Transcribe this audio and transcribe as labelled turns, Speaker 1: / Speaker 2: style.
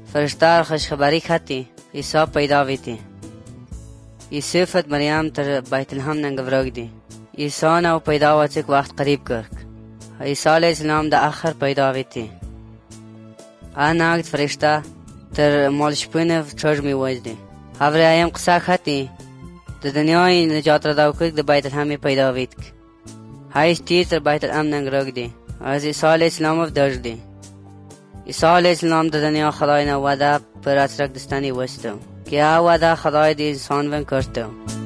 Speaker 1: فرشته خوشخبری کتی عیسی پیدا ویتی. عیسی فت مریم تر بیت لحم ننگوراگ دی. عیسی نو پیدا وچک وقت قریب کرک. عیسی علیہ السلام دا آخر پیدا ویتی. آناگت فرشته تر مالشپین چرج می وجدی. هفره ایم قصه کتی د دنیای نجات را داو کرک دا بیت لحم پیدا ویتک. هایش تیر تر بیت لحم ننگراگ دی. از عیسی علیہ السلام درج دی. عیسی علیہ السلام د دنیا خدای نه وعده پر اچرک دستانی وستو که ها وعده خدای دی انسان ون کرتو.